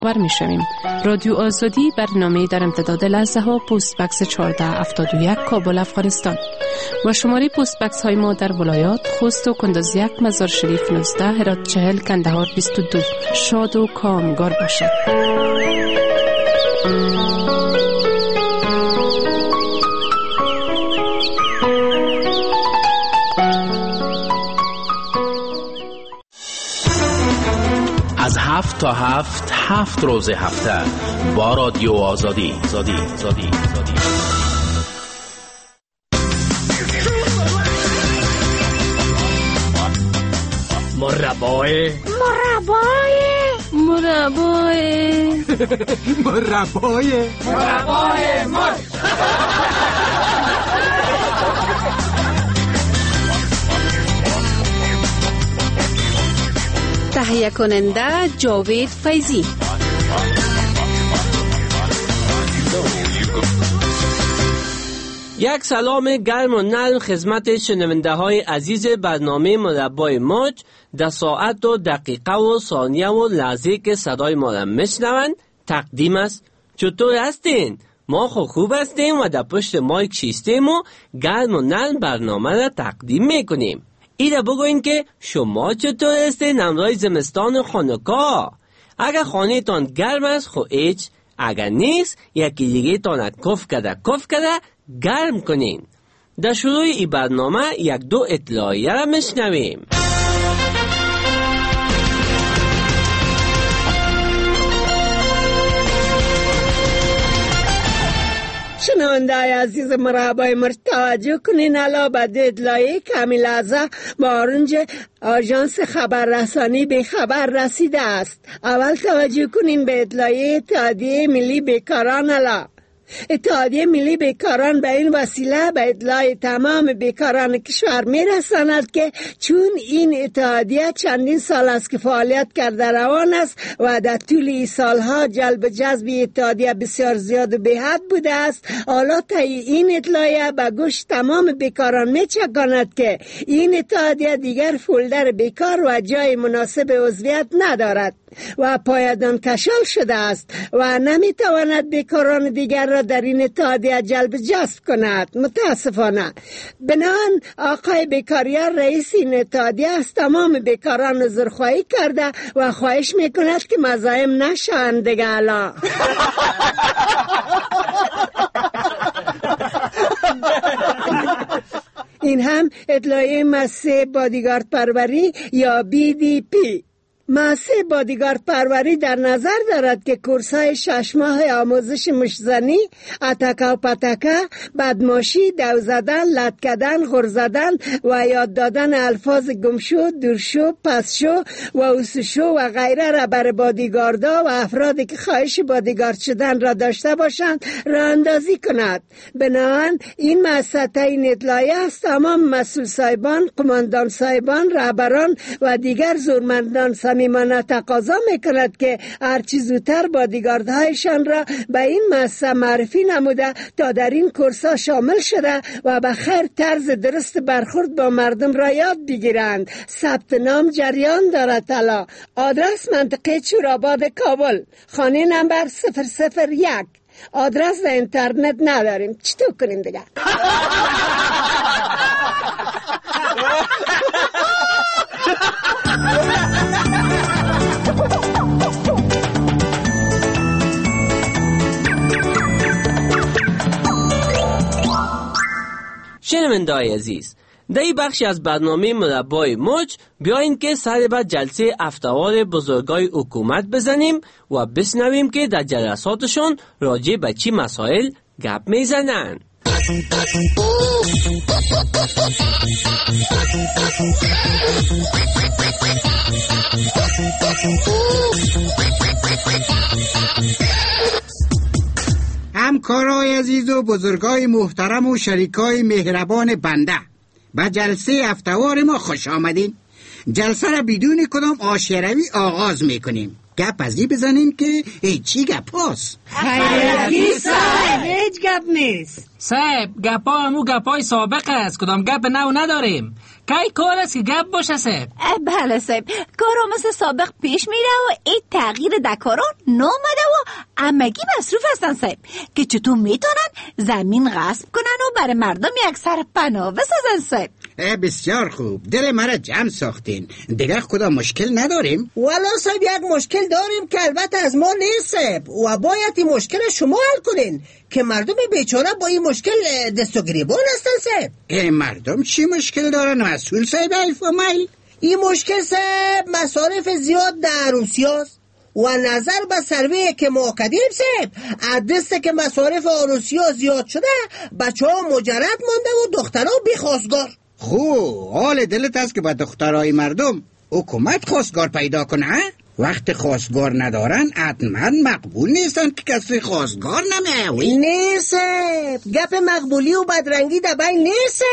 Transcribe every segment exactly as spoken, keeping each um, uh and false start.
ور می شویم. رادیو آزادی برنامه در امتداد لحظه ها پست بکس چهارده هفتاد و یک کابل افغانستان و شماره پست بکس های ما در ولایات خوست و کندز یک، مزار شریف نوزده، هرات چهل، کندهار بیست و دو. شاد و کامگار باشد. از هفت تا هفت هفت روز هفته با رادیو آزادی زادی زادی زادی مربای مربای مربای مربای مربای مر تهیه کننده جاوید فیضی. یک سلام گرم و نرم خدمت شنونده های عزیز برنامه مربای موج. در ساعت و دقیقه و ثانیه و لحظه که صدای ما را میشنوند تقدیم است. چطور هستین؟ ما خو خوب هستیم و در پشت مایک شیستیم و گرم و نرم برنامه را تقدیم میکنیم. ایده بگوین که شما چطور هستین همراه زمستان خانوکا؟ اگر خانه تان گرم است خو ایچ، اگر نیست یکی دیگه تان کف کده کف کده گرم کنین. در شروع ای برنامه یک دو اطلاعیه را مشنویم. شنونده عزیز مرحبای مرد توجه کنین. الا به اطلاعی کمی لحظه بارنج آژانس خبررسانی به خبر رسیده است. اول توجه کنین به اطلاعی اتحادیه ملی بیکاران. الا اتحادیه ملی بیکاران به این وسیله به اطلاع تمام بیکاران کشور میرساند که چون این اتحادیه چندین سال است که فعالیت کرده روان است و در طول این سالها جلب جذب اتحادیه بسیار زیاد و بحد بوده است، حالا طی این اطلاعیه به گوش تمام بیکاران میچکاند که این اتحادیه دیگر فولدر بیکار و جای مناسب عضویت ندارد و پایدان کشال شده است و نمیتواند بیکاران دیگر را در این اتحادیه جلب جذب کند. متاسفانه بنان آقای بیکاریار رئیس این اتحادیه است تمام بیکاران عذرخواهی کرده و خواهش میکند که مزاحم نشوند دیگه. الا این هم اطلاعیه مؤسسه بادیگارد پروری یا بی دی پی. مؤسسه بادیگارد پروری در نظر دارد که کورس‌های شش ماه آموزش مشزنی، اتکه و پتکه، بدماشی، دو زدن، لط کردن، غر زدن و یاد دادن الفاظ گمشو، دورشو، پسشو و اوسشو و غیره را بر بادیگاردا و افرادی که خواهش بادیگارد شدن را داشته باشند راه اندازی کند. بنابراین این مؤسسه این اطلاعیه است تمام مسئول صاحبان، قماندان صاحبان، رهبران و دیگر زورمندان صمیمانه تقاضا میکند که هرچی زودتر بادیگاردهایشان را به این مؤسسه معرفی نموده تا در این کورس‌ها شامل شده و به خیر طرز درست برخورد با مردم را یاد بگیرند. ثبت نام جریان دارد. الا آدرس منطقه چورآباد کابل، خانه نمبر صفر صفر یک. آدرس در اینترنت نداریم، چطور کنیم دیگه؟ شنونده‌های عزیز، در این بخشی از برنامه مربای موج بیاین که سر به جلسه هفته‌وار بزرگای حکومت بزنیم و بشنویم که در جلساتشون راجع به چی مسائل گپ میزنن. همکارای عزیز و بزرگای محترم و شریکای مهربان بنده، به جلسه هفته‌وار ما خوش آمدین. جلسه را بدون کدام آشروی آغاز میکنیم. گپ از این بزنیم که هیچی گپ هست. خیلی صاحب هیچ گپ نیست. صاحب گپا همو گپای سابق است، کدام گپ نو نداریم. کی کار است که گپ باشه صاحب؟ بله صاحب، کارو مثل سابق پیش میره و این تغییر دکارو نامده و امگی مصروف هستن صاحب که چطور میتونن زمین غصب کنن و برای مردم یک سر پناه بسازن صاحب. بسیار خوب، دل مرا جمع ساختین. دیگه خدا مشکل نداریم؟ والا صاحب یک مشکل داریم که البته از ما نیست صاحب و باید این مشکل شما حل کنین که مردم بیچاره با این مشکل دست و گریبان هستن صاحب. مردم چی مشکل دارن مسئول صاحب ایفومیل؟ این مشکل صاحب مصارف زیاد در عروسیاست و نظر به سروی که ما کردیم صاحب ادرسته که مصارف عروسیا زیاد شده، بچه ها مجرد مانده و دخترها بیخواستگار. خوب، حال دلت است که با دخترای مردم حکومت خواستگار پیدا کنه؟ وقت خواستگار ندارن حتما مقبول نیستن که کسی خواستگار نمیه. نیست گپ مقبولی و بدرنگی در بین نیست.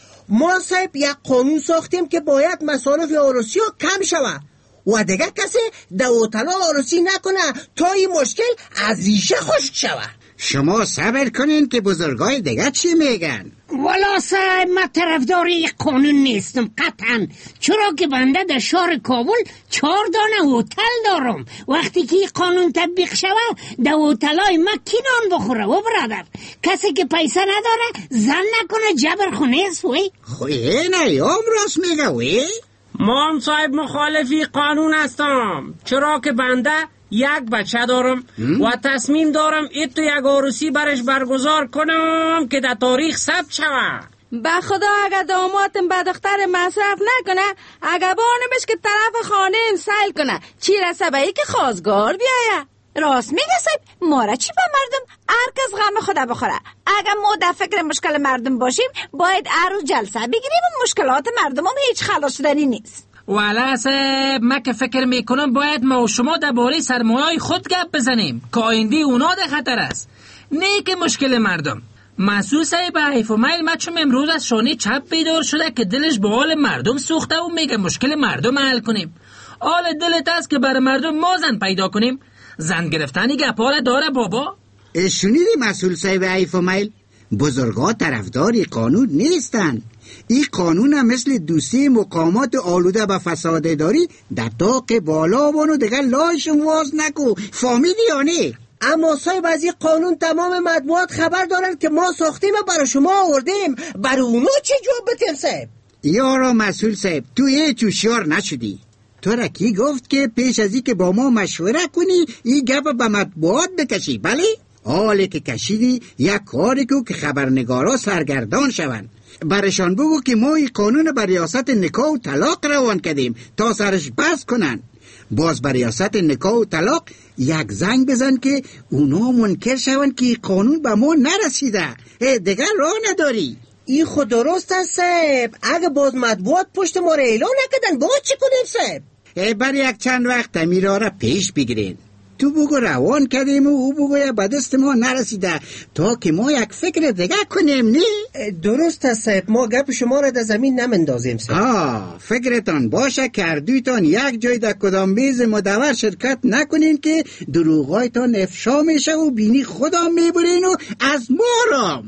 ما صاحب یک قانون ساختیم که باید مصارف عروسی کم شود و دیگه کسی در هتل عروسی نکنه تا این مشکل از ریشه خشک شود. شما صبر کنین که بزرگای دیگه چی میگن. والا صاحب من طرفداری قانون نیستم قطعا، چرا که بنده در شهر کابل چهار دانه هتل دارم. وقتی که این قانون تطبیق شود در هتلای ما کی نان بخوره و برادر؟ کسی که پیسه نداره زن نکنه جبر خونیست وی. خوی نیام راست میگه وی. ما هم صاحب مخالفی قانون هستم، چرا که بنده یک بچه دارم و تصمیم دارم ایتو یک عروسی برش برگزار کنم که در تاریخ ثبت شود. به خدا اگر دامادم به دختر مصرف نکنه، اگر بانمش که طرف خانه سیل کنه، چی رسه به ای که خواستگار بیایه. راست میگه صاحب، ما را چی به مردم؟ هر کس غم خدا بخوره. اگر ما در فکر مشکل مردم باشیم باید عروس جلسه بگیریم و مشکلات مردم هم هیچ خلاص شدنی نیست. والا صاحب من که فکر میکنم باید ما و شما درباره سرمایه خود گپ بزنیم که آینده اونا در خطر است، نه که مشکل مردم. مسئول صاحب ایفومیل ما چون امروز از شانه چپ بیدار شده که دلش به حال مردم سوخته و میگه مشکل مردم حل کنیم. حال دلت است که برای مردم ما زن پیدا کنیم؟ زن گرفتنی گپاره داره بابا. شنیدی مسئول صاحب ایفومیل؟ بزرگا طرفداری قانون نیستن. این قانون هم مثل دوستی مقامات آلوده به فساده داری در طاق بالا بانو دیگر لایشون واز نکو. فامیدی یا نه؟ اما صاحب از این قانون تمام مطبوعات خبر دارن که ما ساختیم و برای شما آوردیم، برای اونا چی جواب بتیم صاحب؟ یارا مسئول صاحب تو یه چوشیار نشدی. تو را کی گفت که پیش از این که با ما مشوره کنی این گپ به مطبوعات بکشی؟ بله؟ حالی که کشیدی یک کاری کو که خبرنگارا سرگردان شون. برشان بگو که ما این قانون بر ریاست نکاح و طلاق روان کردیم تا سرش بس کنن. باز بر ریاست نکاح و طلاق یک زنگ بزن که اونا منکر شون که قانون به ما نرسیده. دیگر راه نداری. این خود درست است صاحب. اگه باز مطبوعات پشت ما را اعلان نکردن باید چی کنیم صاحب؟ بر یک چند وقت میرا را پیش بگیرین. تو بگو روان کردیم و او بگویا به دست ما نرسیده تا که ما یک فکر دیگه کنیم. نه درست است صاحب، ما گپ شما را در زمین نمندازیم صاحب. آه فکرتان باشه که اردویتان یک جای در کدام میز مدور شرکت نکنین که دروغایتان افشا میشه و بینی خدا میبرین و از ما را.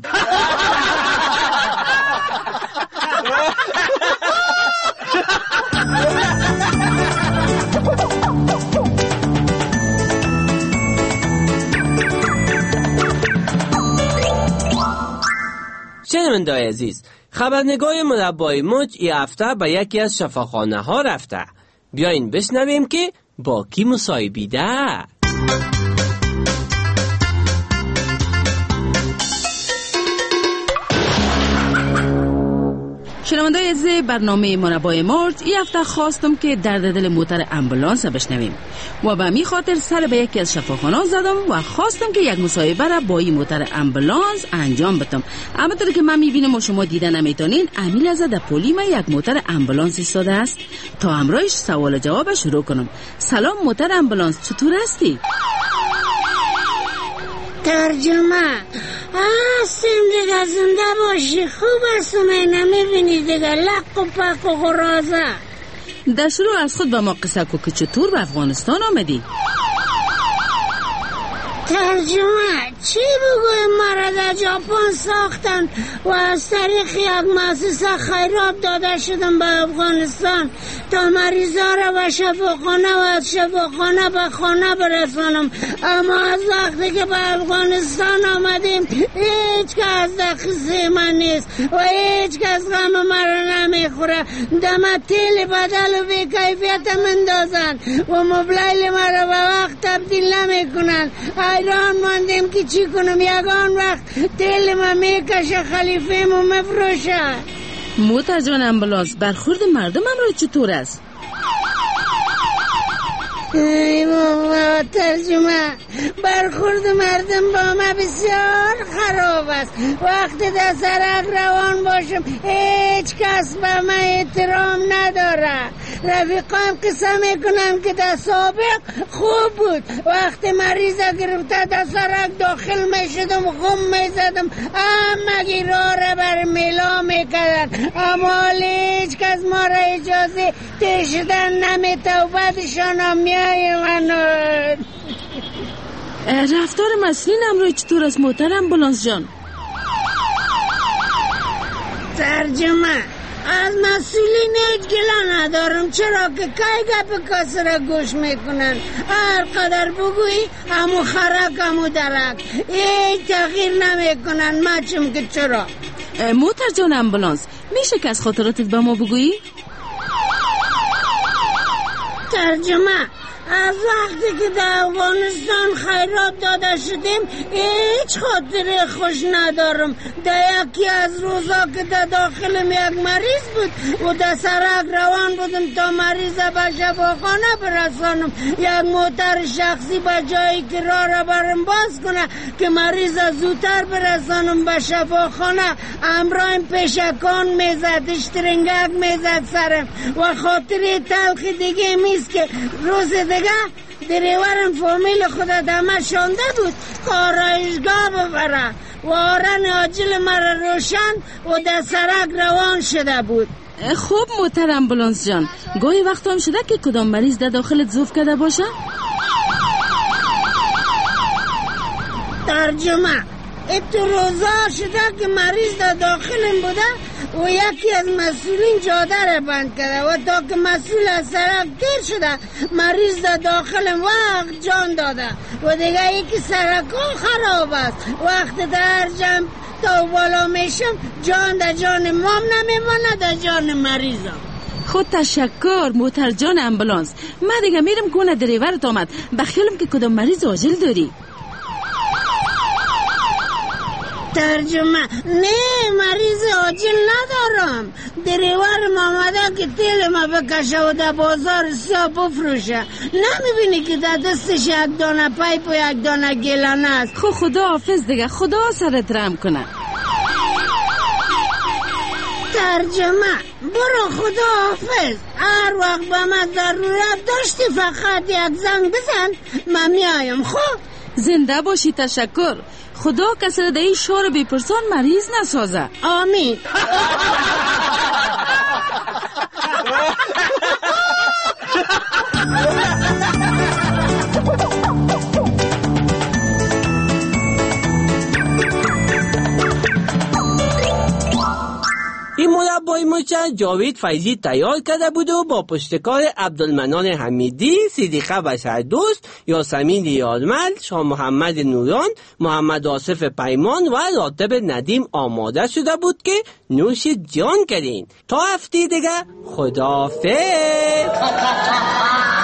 شنونده‌های عزیز، خبرنگار مربای موج این هفته به یکی از شفاخانه ها رفته. بیاین بشنویم که با کی مصاحبیده. شنونده‌های عزیز برنامه مربای موج این هفته خواستم که درد دل موتر امبولانس بشنویم و به می خاطر سر به یکی از شفاخانه‌ها زدم و خواستم که یک مصاحبه را با این موتر امبولانس انجام بدم. البته که من میبینم و شما دیده نمیتونین، امیل از در پولی ما یک موتر امبولانس ایستاده است تا همراهش سوال جواب شروع کنم. سلام موتر امبولانس، چطور هستی؟ ترجمه هستیم دیگه، زنده باشی، خوب است می نمیبینی دیگه، لق و پک و غرازه. در شروع از خود به ما قصه کو که چطور به افغانستان آمدی؟ ترجمه چی بگویم؟ مرا در ژاپن ساختن و از طریق یک مؤسسه خیرات داده شدم به افغانستان تا مریضا را به شفاخانه و از شفاخانه به خانه برسانم. اما از وقتی که به افغانستان آمدیم هیچ کس در قصه من نیست و هیچ کس غم مرا نمیخوره. دم تیل بدل و بی کیفیت مندازن و موبایل مرا به وقت تبدیل نمیکنن. حیران ماندیم که چی کنم. یگان وقت تیل ما میکشه خلیفه مو مفروشه. محترم امبولانس، برخورد مردم هم را چطور است؟ ای بابا ترجمه، برخورد مردم با ما بسیار خراب است. وقتی در سرک روان باشم هیچ کس به من احترام نداره. رفیقان قصه میکنن که در سابق خوب بود. وقتی مریضه گرفته در سرک داخل میشدم غم میزدم همه گیرا را بر میلا میکردن. اما هیچ کس ما را اجازه تشدن نمیتوبدشان هم میایمن. رفتار مسئولین امروز چطور است محترم امبولانس جان؟ ترجمه، از مسئولین هیچ گله ندارم، چرا که کی گپ کسی را گوش میکنن. هر قدر بگویی همو خرک همو درک، هیچ تغییر نمیکنن. مچم که چرا. محترم جان امبولانس، میشه که از خاطراتت به ما بگویی؟ ترجمه، از وقتی که در افغانستان خیرات داده شدیم هیچ خاطره خوش ندارم. در یکی از روزا که در داخلم یک مریض بود و در سرک روان بودم تا مریض به شفاخانه برسانم، یک موتر شخصی به جایی که راه را برم باز کنه که مریض زودتر برسانم به شفاخانه، امرایم پیشکان میزد، اشترنگک میزد سرم. و خاطره تلخ دیگه میست که روز دیگه دریورم فامیل خود دمه شانده بود آرایشگاه ببره و آرن آجل مرا روشن و در سرک روان شده بود. خوب محترم امبولانس جان، گاهی وقت هم شده که کدام مریض در داخلت زوف کرده باشه؟ ترجمه، اتو روزا شده که مریض در داخلم بوده و یکی از مسئولین جاده را بند کرده و تا که مسئول از سرک گیر شده مریض در داخلم وقت جان داده و دیگه یکی سرک ها خراب است. وقت در جمع تا بالا میشم جان در جان مام نمیمانه، در جان مریضم. خود تشکر محترم جان امبولانس. من دیگه میرم گونه دریورت آمد، بخیالم که کدام مریض عاجل داری. ترجمه، نه مریض عاجل ندارم. دریورم آمده که تیل ما بکشه و در بازار سیاه بفروشه. نمیبینی که در دستش یک دانه پیپ و یک دانه گلانه است. خب خدا حافظ دیگه، خدا سرت رحم کنه. ترجمه، برو خدا حافظ. هر وقت به من ضرورت داشتی فقط یک زنگ بزن، من میایم. خب زنده باشی. تشکر. خدا کسی را در این شهر بیپرسان مریض نسازه. آمین. این مربای مچ جاوید فیضی تیار کرده بود و با پشتکار عبدالمنان حمیدی، صدیقه بشردوست، یاسمین یارمل، شاه محمد نوران، محمد آصف پیمان و راتب ندیم آماده شده بود که نوش جان کردین. تا هفته دیگه خداحافظ.